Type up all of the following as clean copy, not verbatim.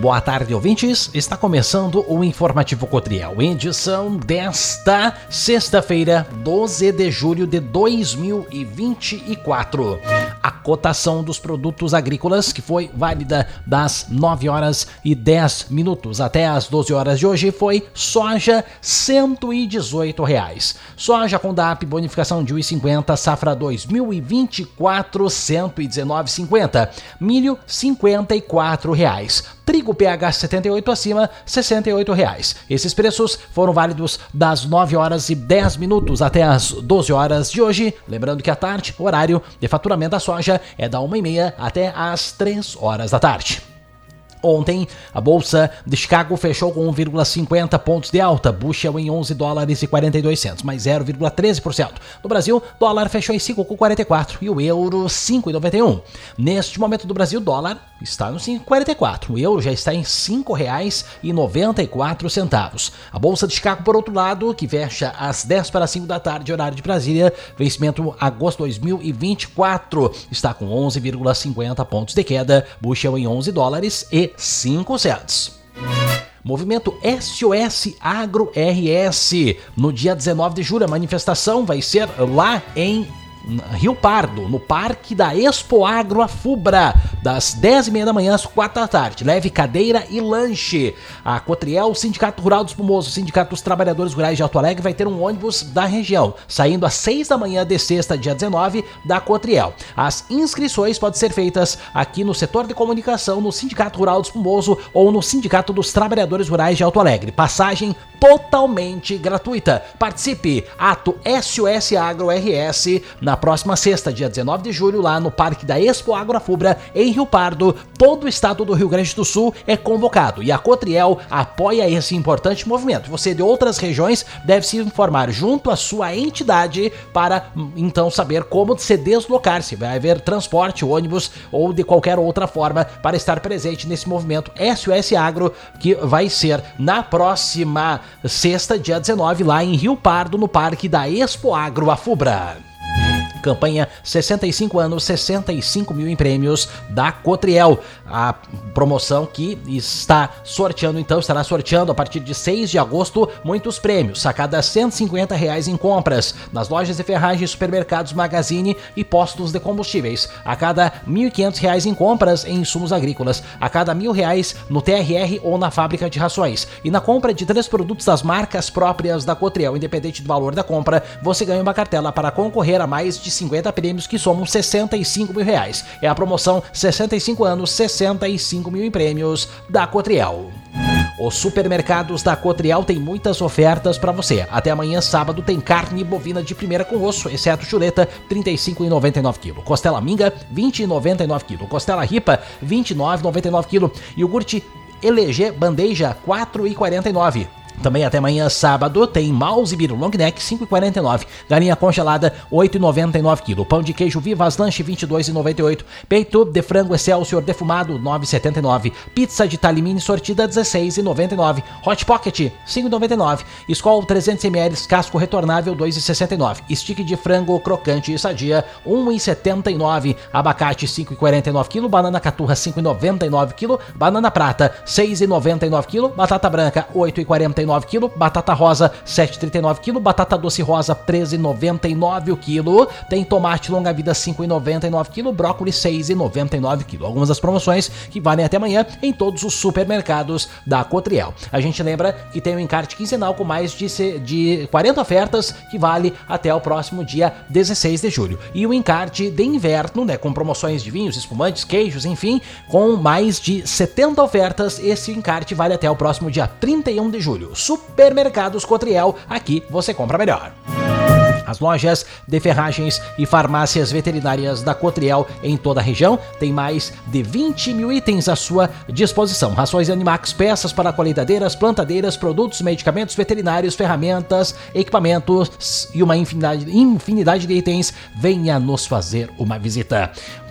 boa tarde, ouvintes. Está começando o Informativo Cotriel, edição desta sexta-feira, 12 de julho de 2024. A cotação dos produtos agrícolas, que foi válida das 9 horas e 10 minutos até as 12 horas de hoje, foi soja R$ 118. Soja com DAP, bonificação de R$ 1,50, safra 2024, R$ 119,50. Milho, R$ 54. Trigo PH 78 acima, R$ 68. Esses preços foram válidos das 9 horas e 10 minutos até as 12 horas de hoje. Lembrando que à tarde, o horário de faturamento da soja é da 1h30 até as 3 horas da tarde. Ontem, a Bolsa de Chicago fechou com 1,50 pontos de alta, bushel em $11,42, mais 0,13%. No Brasil, dólar fechou em 5,44 e o euro 5,91. Neste momento do Brasil, dólar está no 5,44, o euro já está em R$ 5,94. A Bolsa de Chicago, por outro lado, que fecha às 10 para 5 da tarde, horário de Brasília, vencimento agosto 2024, está com 11,50 pontos de queda, bushel em $11,05. Movimento SOS Agro RS. No dia 19 de julho, a manifestação vai ser lá em Rio Pardo, no Parque da Expo Agro Afubra, das 10h30 da manhã às 4 da tarde. Leve cadeira e lanche. A Cotriel, o Sindicato Rural do Espumoso, o Sindicato dos Trabalhadores Rurais de Alto Alegre, vai ter um ônibus da região, saindo às 6 da manhã de sexta, dia 19, da Cotriel. As inscrições podem ser feitas aqui no setor de comunicação, no Sindicato Rural do Espumoso ou no Sindicato dos Trabalhadores Rurais de Alto Alegre. Passagem totalmente gratuita. Participe! Ato SOS Agro RS na próxima sexta, dia 19 de julho, lá no Parque da Expo Agro Afubra, em Rio Pardo. Todo o estado do Rio Grande do Sul é convocado e a Cotriel apoia esse importante movimento. Você de outras regiões deve se informar junto à sua entidade para então saber como se deslocar, se vai haver transporte, ônibus ou de qualquer outra forma para estar presente nesse movimento SOS Agro, que vai ser na próxima sexta, dia 19, lá em Rio Pardo, no Parque da Expo Agro Afubra. Campanha 65 anos, 65 mil em prêmios da Cotriel. A promoção que estará sorteando a partir de 6 de agosto muitos prêmios. A cada R$ 150 em compras nas lojas de ferragens, supermercados, Magazine e postos de combustíveis. A cada R$ 1.500 em compras em insumos agrícolas. A cada R$ 1.000 no TRR ou na fábrica de rações. E na compra de 3 produtos das marcas próprias da Cotriel, independente do valor da compra, você ganha uma cartela para concorrer a mais de 50 prêmios que somam R$ 65 mil. É a promoção 65 anos, 65 mil em prêmios da Cotriel. Os supermercados da Cotriel têm muitas ofertas para você. Até amanhã, sábado, tem carne bovina de primeira com osso, exceto chuleta, R$ 35,99 kg. Costela minga, R$ 20,99 kg. Costela ripa, R$ 29,99 kg. Iogurte LG bandeja, R$ 4,49. Também até amanhã, sábado, tem mouse beer long neck, R$ 5,49. Galinha congelada, R$ 8,99 kg. Pão de queijo Vivas Lanche, R$ 22,98. Peito de frango Excelsior defumado, R$ 9,79. Pizza de talimine sortida, R$ 16,99. Hot Pocket, R$ 5,99. Skol 300ml, casco retornável, R$ 2,69. Stick de frango crocante e sadia, R$ 1,79. Abacate, R$ 5,49 kg. Banana caturra, R$ 5,99 kg. Banana prata, R$ 6,99 kg. Batata branca, R$ 8,49 kg, batata rosa 7,39 kg, batata doce rosa 13,99 o quilo, tem tomate longa vida 5,99 kg, brócolis 6,99 kg. Algumas das promoções que valem até amanhã em todos os supermercados da Cotriel. A gente lembra que tem um encarte quinzenal com mais de 40 ofertas que vale até o próximo dia 16 de julho. E o encarte de inverno, né, com promoções de vinhos, espumantes, queijos, enfim, com mais de 70 ofertas, esse encarte vale até o próximo dia 31 de julho. Supermercados Cotriel, aqui você compra melhor. As lojas de ferragens e farmácias veterinárias da Cotriel em toda a região têm mais de 20 mil itens à sua disposição. Rações Animax, peças para colheitadeiras, plantadeiras, produtos, medicamentos veterinários, ferramentas, equipamentos e uma infinidade de itens. Venha nos fazer uma visita.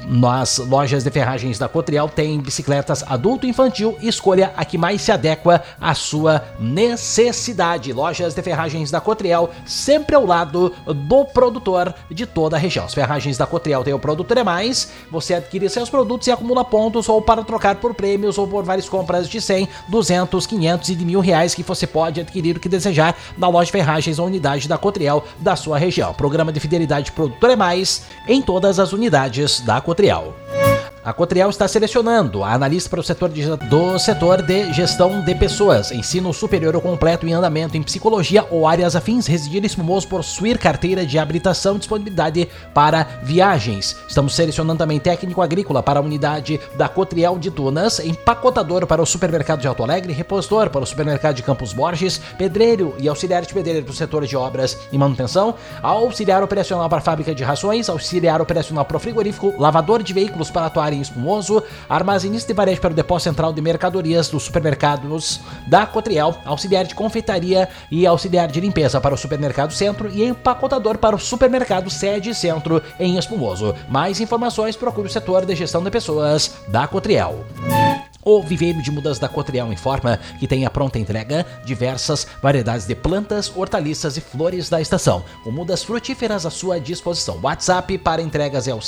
Nas lojas de ferragens da Cotriel tem bicicletas adulto e infantil. Escolha a que mais se adequa à sua necessidade. Lojas de ferragens da Cotriel, sempre ao lado do produtor de toda a região. As ferragens da Cotriel tem o Produtor é Mais. Você adquire seus produtos e acumula pontos ou para trocar por prêmios ou por várias compras de 100, 200, 500 e de R$1.000 que você pode adquirir o que desejar na loja de ferragens ou unidade da Cotriel da sua região. Programa de fidelidade Produtor é Mais em todas as unidades da Cotriel. A Cotriel está selecionando a analista para o setor de gestão de pessoas, ensino superior ou completo em andamento em psicologia ou áreas afins, residir em Espumoso, possuir carteira de habilitação e disponibilidade para viagens. Estamos selecionando também técnico agrícola para a unidade da Cotriel de Tunas, empacotador para o supermercado de Alto Alegre, repositor para o supermercado de Campos Borges, pedreiro e auxiliar de pedreiro para o setor de obras e manutenção, auxiliar operacional para a fábrica de rações, auxiliar operacional para o frigorífico, lavador de veículos para atuar em Espumoso, armazenista de varejo para o depósito central de mercadorias dos supermercados da Cotriel, auxiliar de confeitaria e auxiliar de limpeza para o supermercado Centro e empacotador para o supermercado Sede Centro em Espumoso. Mais informações, procure o setor de gestão de pessoas da Cotriel. O Viveiro de Mudas da Cotriel informa que tem a pronta entrega diversas variedades de plantas, hortaliças e flores da estação, com mudas frutíferas à sua disposição. WhatsApp para entregas é o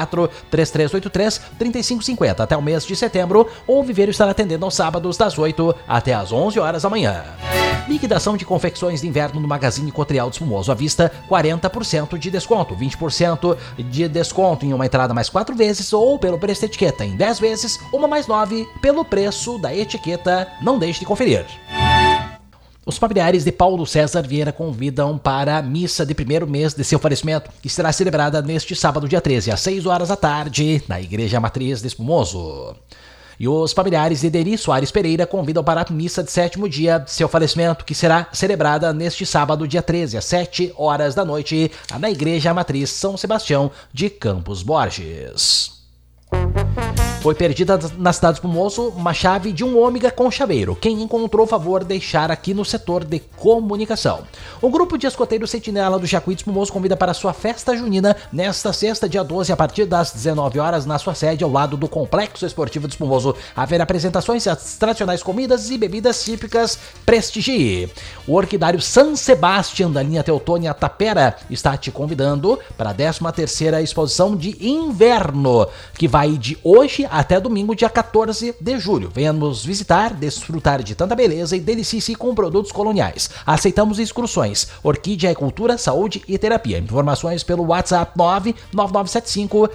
54-3383-3550 até o mês de setembro. O Viveiro estará atendendo aos sábados das 8 até às 11 horas da manhã. Liquidação de confecções de inverno no Magazine Cotriel de Espumoso à vista, 40% de desconto, 20% de desconto em uma entrada mais 4 vezes ou pelo preço da etiqueta em 10 vezes, uma mais 9 pelo preço da etiqueta. Não deixe de conferir. Os familiares de Paulo César Vieira convidam para a missa de primeiro mês de seu falecimento, que será celebrada neste sábado, dia 13, às 6 horas da tarde, na Igreja Matriz de Espumoso. E os familiares de Deri Soares Pereira convidam para a missa de 7º dia de seu falecimento, que será celebrada neste sábado, dia 13, às 7 horas da noite, na Igreja Matriz São Sebastião de Campos Borges. Foi perdida na cidade de Espumoso uma chave de um ômega com chaveiro. Quem encontrou, favor deixar aqui no setor de comunicação. O grupo de escoteiros Sentinela do Jacuí de Espumoso convida para sua festa junina nesta sexta, dia 12, a partir das 19 horas, na sua sede, ao lado do Complexo Esportivo de Espumoso. Haverá apresentações e as tradicionais comidas e bebidas típicas. Prestigie. O Orquidário San Sebastián da linha Teutônia Tapera está te convidando para a 13ª exposição de inverno, que vai de hoje até domingo, dia 14 de julho. Venha nos visitar, desfrutar de tanta beleza e delícia com produtos coloniais. Aceitamos excursões. Orquídea é cultura, saúde e terapia. Informações pelo WhatsApp 99975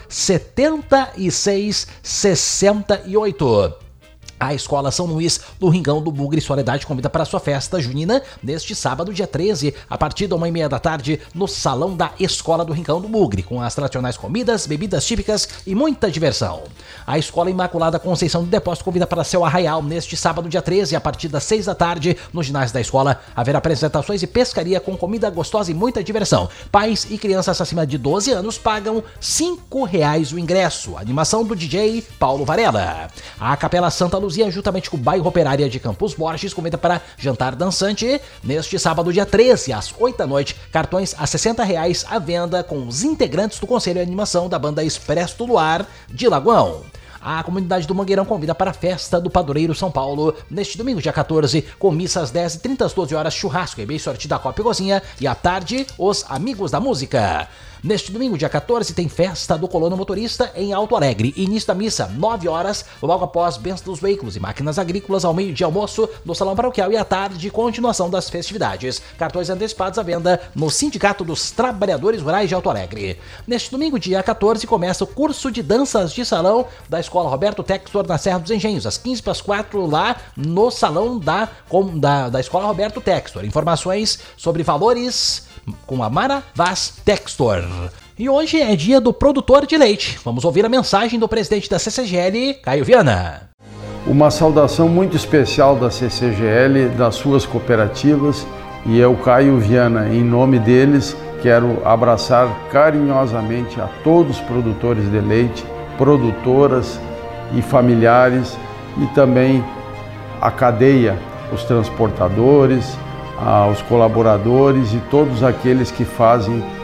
7668. A Escola São Luís do Rincão do Bugre Soledade convida para a sua festa junina neste sábado, dia 13, a partir da 1h30 da tarde, no Salão da Escola do Rincão do Bugre, com as tradicionais comidas, bebidas típicas e muita diversão. A Escola Imaculada Conceição do Depósito convida para seu arraial neste sábado, dia 13, a partir das 6 da tarde, no ginásio da escola. Haverá apresentações e pescaria com comida gostosa e muita diversão. Pais e crianças acima de 12 anos pagam R$ 5 o ingresso. Animação do DJ Paulo Varela. A Capela Santa Luzia, juntamente com o bairro Operária de Campos Borges, convida para jantar dançante neste sábado, dia 13, às 8 da noite. Cartões a R$ 60 à venda com os integrantes do Conselho de Animação da banda Expresso do Luar de Lagoão. A comunidade do Mangueirão convida para a festa do Padroeiro São Paulo neste domingo, dia 14, com missa às 10h30 às 12 horas, churrasco e bem sortido da Copa e Cozinha, e à tarde, os Amigos da Música. Neste domingo, dia 14, tem festa do Colono Motorista em Alto Alegre. Início da missa, 9 horas, logo após bênção dos veículos e máquinas agrícolas, ao meio-dia almoço no Salão Paroquial, e à tarde, continuação das festividades. Cartões antecipados à venda no Sindicato dos Trabalhadores Rurais de Alto Alegre. Neste domingo, dia 14, começa o curso de danças de salão da Escola Roberto Textor na Serra dos Engenhos, às 15h04, lá no salão da Escola Roberto Textor. Informações sobre valores com a Mara Vaz Textor. E hoje é dia do produtor de leite. Vamos ouvir a mensagem do presidente da CCGL, Caio Viana. Uma saudação muito especial da CCGL, das suas cooperativas, e eu, Caio Viana, em nome deles, quero abraçar carinhosamente a todos os produtores de leite, produtoras e familiares, e também a cadeia, os transportadores, aos colaboradores e todos aqueles que fazem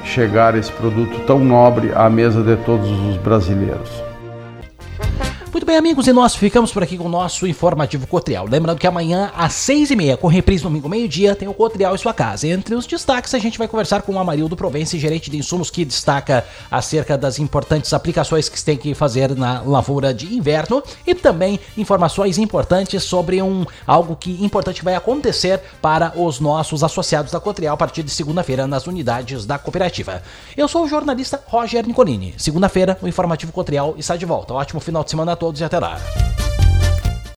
chegar esse produto tão nobre à mesa de todos os brasileiros. Muito bem, amigos, e nós ficamos por aqui com o nosso informativo Cotrial. Lembrando que amanhã, às 6h30, com reprise domingo, meio-dia, tem o Cotrial em sua casa. Entre os destaques, a gente vai conversar com o Amarildo Provença, gerente de insumos, que destaca acerca das importantes aplicações que se tem que fazer na lavoura de inverno e também informações importantes sobre algo que importante vai acontecer para os nossos associados da Cotrial a partir de segunda-feira nas unidades da cooperativa. Eu sou o jornalista Roger Nicolini. Segunda-feira, o informativo Cotrial está de volta. Ótimo final de semana a todos e até lá.